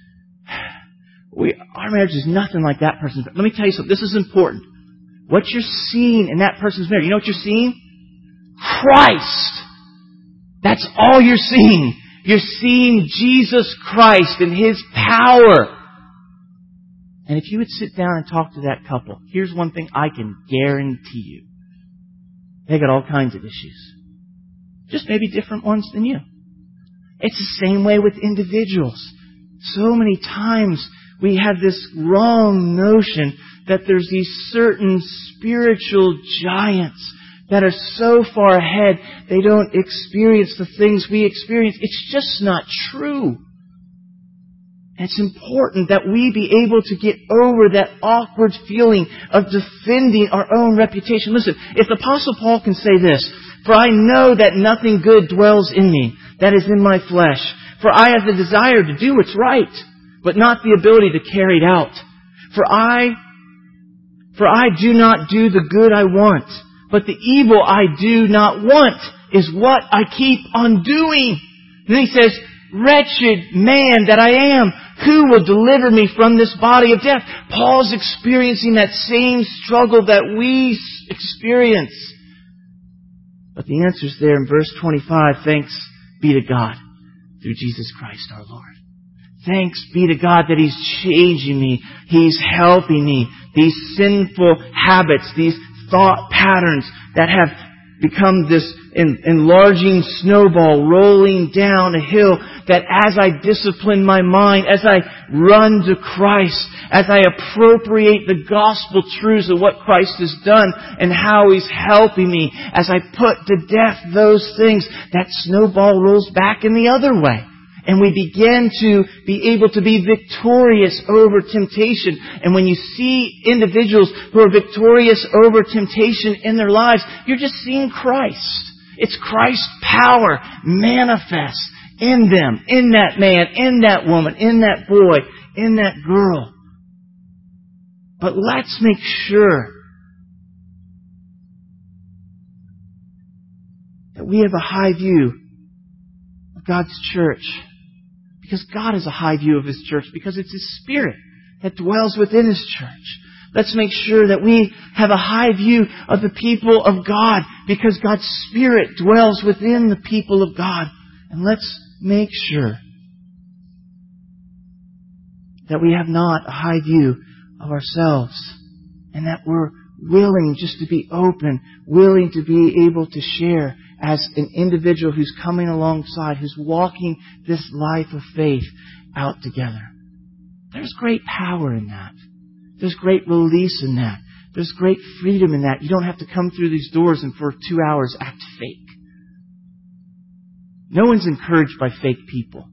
Our marriage is nothing like that person's. Let me tell you something. This is important. What you're seeing in that person's marriage, you know what you're seeing? Christ. That's all you're seeing. You're seeing Jesus Christ and His power. And if you would sit down and talk to that couple, here's one thing I can guarantee you. They got all kinds of issues. Just maybe different ones than you. It's the same way with individuals. So many times we have this wrong notion that there's these certain spiritual giants that are so far ahead they don't experience the things we experience. It's just not true. And it's important that we be able to get over that awkward feeling of defending our own reputation. Listen, if the Apostle Paul can say this, "For I know that nothing good dwells in me, that is in my flesh. For I have the desire to do what's right, but not the ability to carry it out. For I do not do the good I want, but the evil I do not want is what I keep on doing." And then he says, "Wretched man that I am, who will deliver me from this body of death?" Paul's experiencing that same struggle that we experience. But the answer's there in verse 25. Thanks be to God through Jesus Christ our Lord. Thanks be to God that He's changing me. He's helping me. These sinful habits, these thought patterns that have become this enlarging snowball rolling down a hill, that as I discipline my mind, as I run to Christ, as I appropriate the gospel truths of what Christ has done and how He's helping me, as I put to death those things, that snowball rolls back in the other way. And we begin to be able to be victorious over temptation. And when you see individuals who are victorious over temptation in their lives, you're just seeing Christ. It's Christ's power manifest in them, in that man, in that woman, in that boy, in that girl. But let's make sure that we have a high view of God's church. Because God has a high view of His church, because it's His Spirit that dwells within His church. Let's make sure that we have a high view of the people of God, because God's Spirit dwells within the people of God. And let's make sure that we have not a high view of ourselves, and that we're willing just to be open, willing to be able to share as an individual who's coming alongside, who's walking this life of faith out together. There's great power in that. There's great release in that. There's great freedom in that. You don't have to come through these doors and for 2 hours act fake. No one's encouraged by fake people.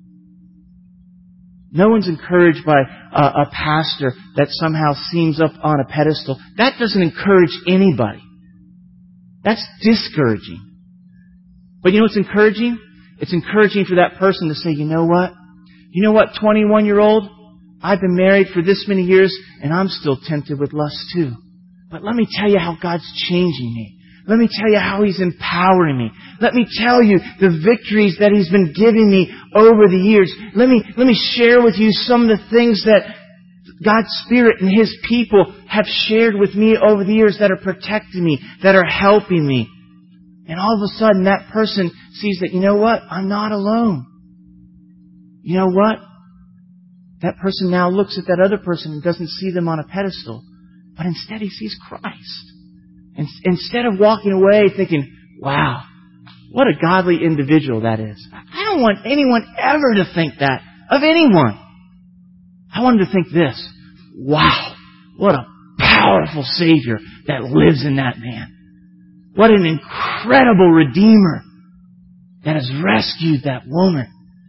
No one's encouraged by a pastor that somehow seems up on a pedestal. That doesn't encourage anybody. That's discouraging. But you know what's encouraging? It's encouraging for that person to say, you know what, 21-year-old, I've been married for this many years and I'm still tempted with lust too. But let me tell you how God's changing me. Let me tell you how He's empowering me. Let me tell you the victories that He's been giving me over the years. Let me share with you some of the things that God's Spirit and His people have shared with me over the years that are protecting me, that are helping me. And all of a sudden that person sees that, you know what? I'm not alone. You know what? That person now looks at that other person and doesn't see them on a pedestal, but instead he sees Christ. And instead of walking away thinking, wow, what a godly individual that is. I don't want anyone ever to think that of anyone. I want them to think this, wow, what a powerful Savior that lives in that man. What an incredible Redeemer that has rescued that woman.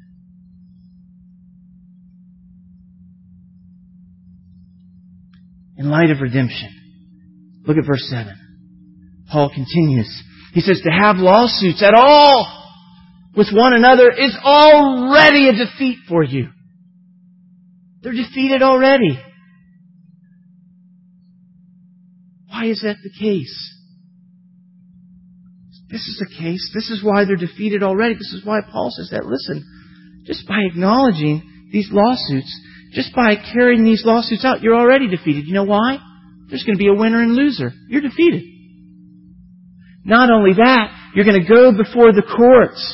In light of redemption, look at verse 7. Paul continues. He says, to have lawsuits at all with one another is already a defeat for you. They're defeated already. Why is that the case? This is the case. This is why they're defeated already. This is why Paul says that. Listen, just by acknowledging these lawsuits, just by carrying these lawsuits out, you're already defeated. You know why? There's going to be a winner and loser. You're defeated. Not only that, you're going to go before the courts.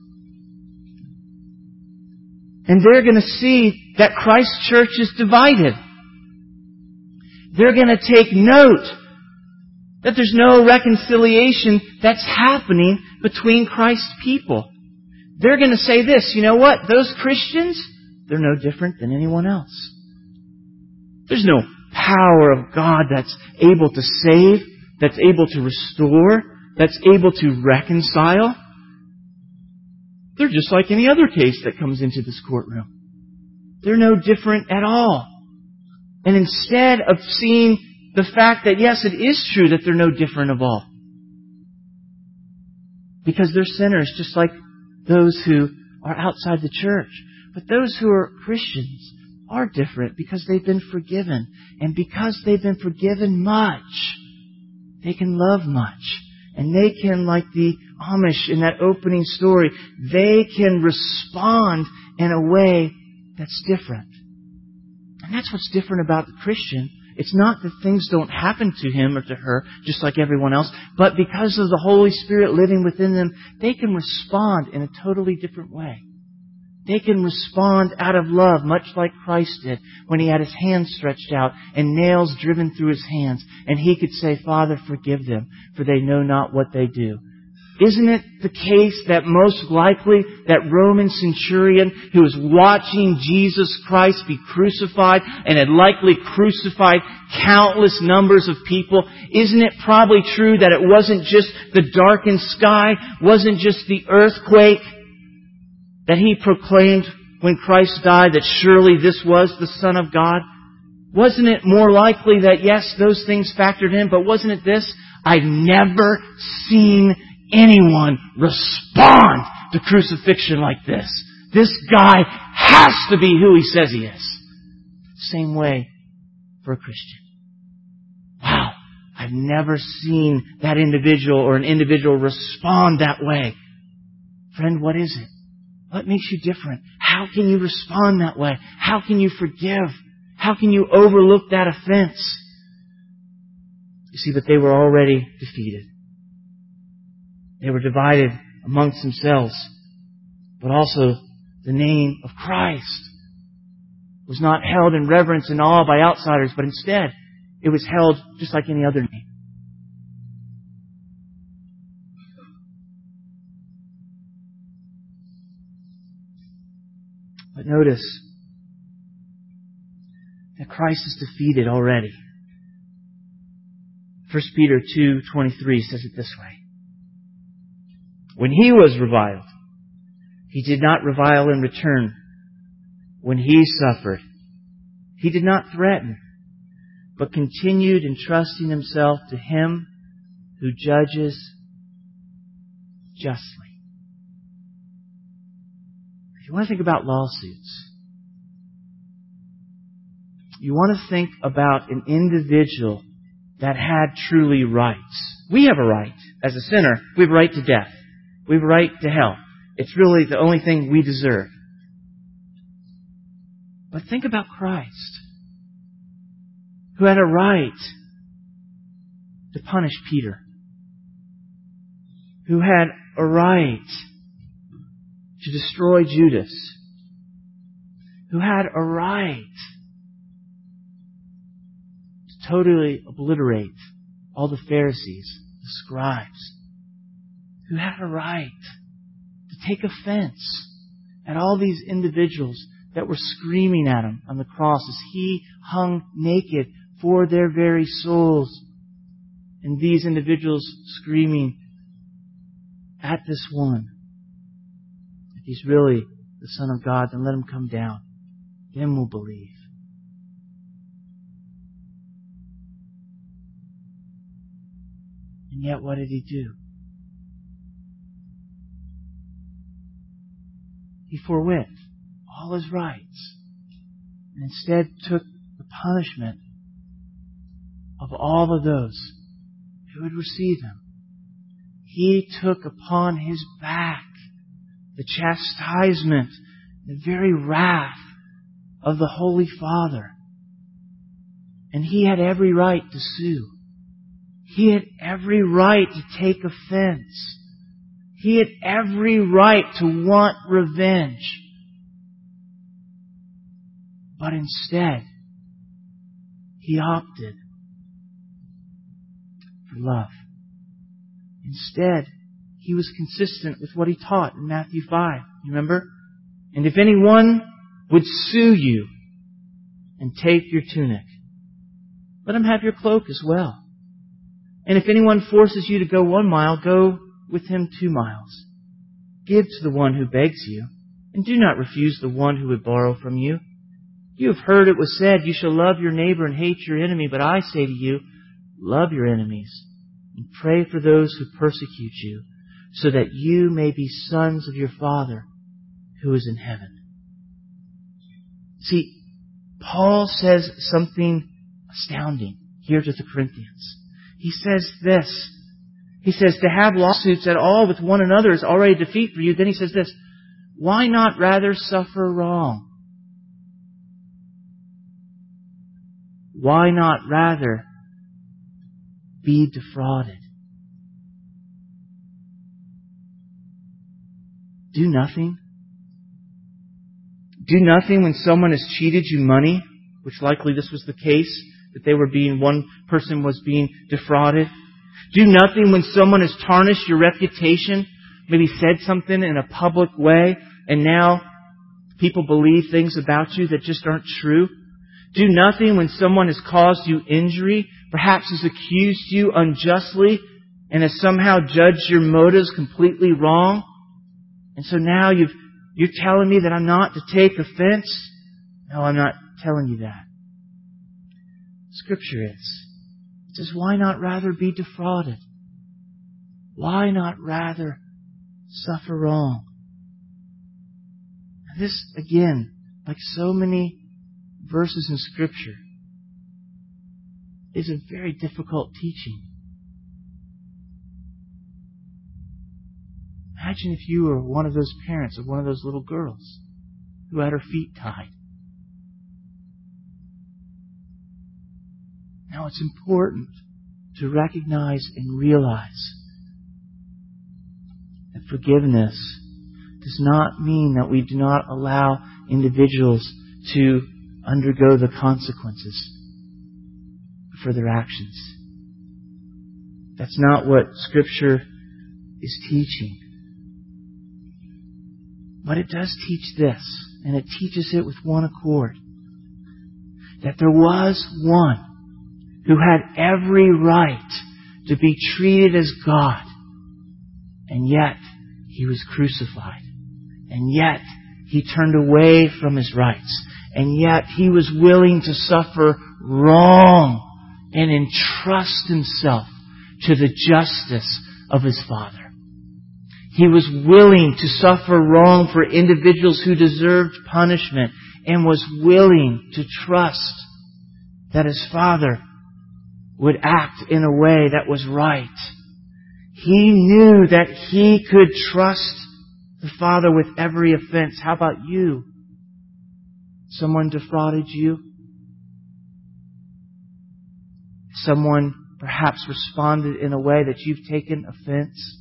And they're going to see that Christ's church is divided. They're going to take note that there's no reconciliation that's happening between Christ's people. They're going to say this, you know what? Those Christians, they're no different than anyone else. There's no power of God that's able to save, that's able to restore, that's able to reconcile. They're just like any other case that comes into this courtroom. they're no different at all. And instead of seeing the fact that, yes, it is true that they're no different of all, because they're sinners just like those who are outside the church. But those who are Christians are different because they've been forgiven. And because they've been forgiven much, they can love much. And they can, like the Amish in that opening story, they can respond in a way that's different. And that's what's different about the Christian. It's not that things don't happen to him or to her, just like everyone else, but because of the Holy Spirit living within them, they can respond in a totally different way. They can respond out of love, much like Christ did when He had His hands stretched out and nails driven through His hands. And He could say, Father, forgive them, for they know not what they do. Isn't it the case that most likely that Roman centurion who was watching Jesus Christ be crucified and had likely crucified countless numbers of people, isn't it probably true that it wasn't just the darkened sky, wasn't just the earthquake that he proclaimed when Christ died that surely this was the Son of God? Wasn't it more likely that, yes, those things factored in, but wasn't it this? I've never seen anyone respond to crucifixion like this. This guy has to be who he says he is. Same way for a Christian. Wow, I've never seen that individual or an individual respond that way. Friend, what is it? What makes you different? How can you respond that way? How can you forgive? How can you overlook that offense? You see, but they were already defeated. They were divided amongst themselves. But also, the name of Christ was not held in reverence and awe by outsiders, but instead, it was held just like any other name. But notice that Christ is defeated already. 1 Peter 2:23 says it this way. When He was reviled, He did not revile in return. When He suffered, He did not threaten, but continued entrusting Himself to Him who judges justly. If you want to think about lawsuits, you want to think about an individual that had truly rights. We have a right. As a sinner, we have a right to death. We have a right to hell. It's really the only thing we deserve. But think about Christ, who had a right to punish Peter, who had a right to destroy Judas, who had a right to totally obliterate all the Pharisees, the scribes, who had a right to take offense at all these individuals that were screaming at Him on the cross as He hung naked for their very souls. And these individuals screaming at this one, if He's really the Son of God, then let Him come down. Then we'll believe. And yet, what did He do? He forwent all His rights and instead took the punishment of all of those who would receive Him. He took upon His back the chastisement, the very wrath of the Holy Father. And He had every right to sue. He had every right to take offense. He had every right to want revenge. But instead, He opted for love. Instead, He was consistent with what He taught in Matthew 5. You remember? And if anyone would sue you and take your tunic, let him have your cloak as well. And if anyone forces you to go 1 mile, go with him 2 miles. Give to the one who begs you, and do not refuse the one who would borrow from you. You have heard it was said, you shall love your neighbor and hate your enemy. But I say to you, love your enemies and pray for those who persecute you, so that you may be sons of your Father who is in heaven. See, Paul says something astounding here to the Corinthians. He says this. He says, to have lawsuits at all with one another is already defeat for you. Then he says this, why not rather suffer wrong? Why not rather be defrauded? Do nothing. Do nothing when someone has cheated you money, which likely this was the case, that one person was being defrauded. Do nothing when someone has tarnished your reputation, maybe said something in a public way, and now people believe things about you that just aren't true. Do nothing when someone has caused you injury, perhaps has accused you unjustly, and has somehow judged your motives completely wrong. And so now you're telling me that I'm not to take offense? No, I'm not telling you that. Scripture is. It says, why not rather be defrauded? Why not rather suffer wrong? And this, again, like so many verses in Scripture, is a very difficult teaching. Imagine if you were one of those parents of one of those little girls who had her feet tied. Now it's important to recognize and realize that forgiveness does not mean that we do not allow individuals to undergo the consequences for their actions. That's not what Scripture is teaching. But it does teach this, and it teaches it with one accord, that there was one who had every right to be treated as God, and yet He was crucified, and yet He turned away from His rights, and yet He was willing to suffer wrong and entrust Himself to the justice of His Father. He was willing to suffer wrong for individuals who deserved punishment, and was willing to trust that His Father would act in a way that was right. He knew that He could trust the Father with every offense. How about you? Someone defrauded you? Someone perhaps responded in a way that you've taken offense?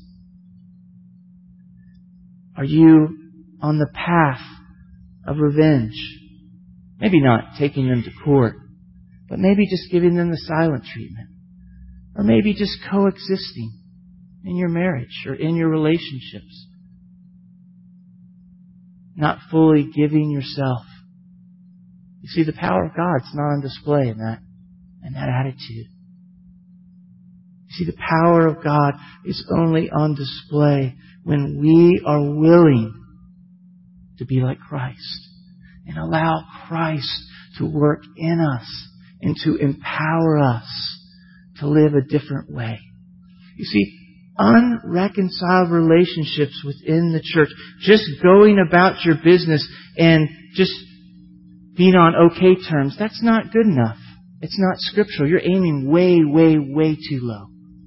Are you on the path of revenge? Maybe not taking them to court, but maybe just giving them the silent treatment. Or maybe just coexisting in your marriage or in your relationships. Not fully giving yourself. You see, the power of God's not on display in that attitude. You see, the power of God is only on display when we are willing to be like Christ and allow Christ to work in us and to empower us to live a different way. You see, unreconciled relationships within the church, just going about your business and just being on okay terms, that's not good enough. It's not scriptural. You're aiming way, way, way too low.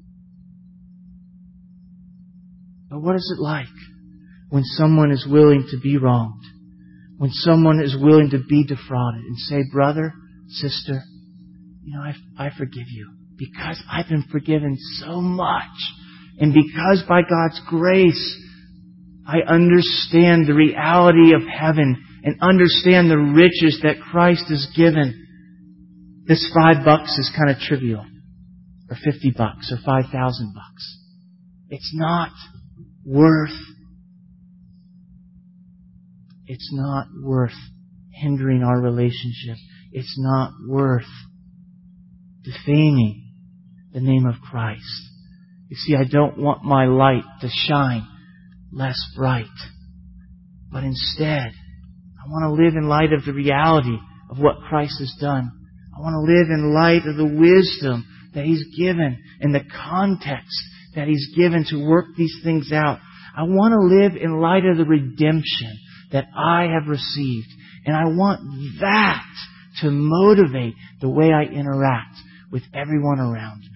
But what is it like when someone is willing to be wronged? When someone is willing to be defrauded and say, brother, sister, I forgive you because I've been forgiven so much. And because by God's grace, I understand the reality of heaven and understand the riches that Christ has given. This $5 is kind of trivial. Or $50 or $5,000. It's not worth hindering our relationship. It's not worth defaming the name of Christ. You see, I don't want my light to shine less bright. But instead, I want to live in light of the reality of what Christ has done. I want to live in light of the wisdom that He's given and the context that He's given to work these things out. I want to live in light of the redemption that I have received. And I want that to motivate the way I interact with everyone around me.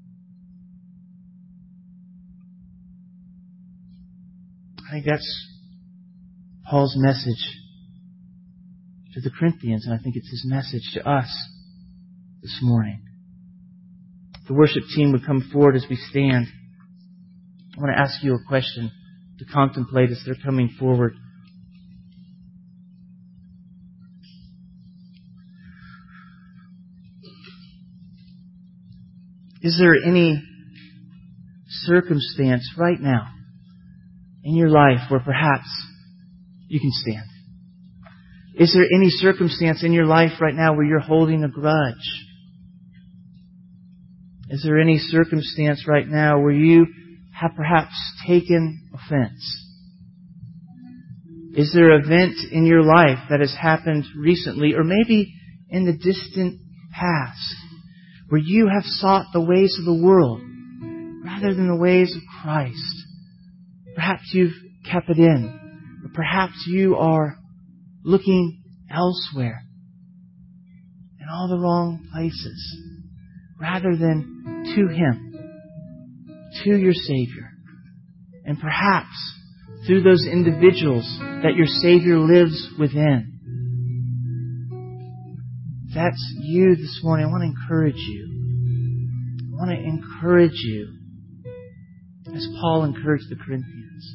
I think that's Paul's message to the Corinthians, and I think it's his message to us this morning. The worship team would come forward as we stand. I want to ask you a question to contemplate as they're coming forward. Is there any circumstance right now in your life where perhaps you can stand? Is there any circumstance in your life right now where you're holding a grudge? Is there any circumstance right now where you have perhaps taken offense? Is there an event in your life that has happened recently or maybe in the distant past where you have sought the ways of the world rather than the ways of Christ? Perhaps you've kept it in, or perhaps you are looking elsewhere in all the wrong places rather than to Him, to your Savior. And perhaps through those individuals that your Savior lives within. If that's you this morning, I want to encourage you. I want to encourage you as Paul encouraged the Corinthians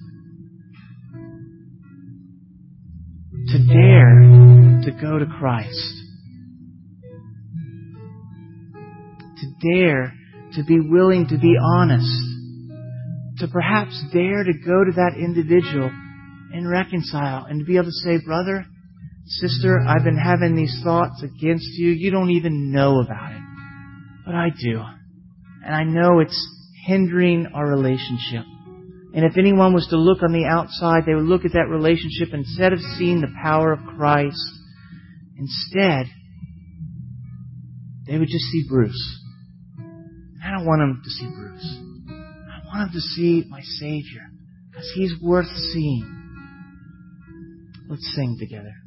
to dare to go to Christ. To dare to be willing to be honest. To perhaps dare to go to that individual and reconcile and to be able to say, brother, sister, I've been having these thoughts against you. You don't even know about it. But I do. And I know it's hindering our relationship. And if anyone was to look on the outside, they would look at that relationship instead of seeing the power of Christ. Instead, they would just see Bruce. I don't want them to see Bruce. I want them to see my Savior because He's worth seeing. Let's sing together.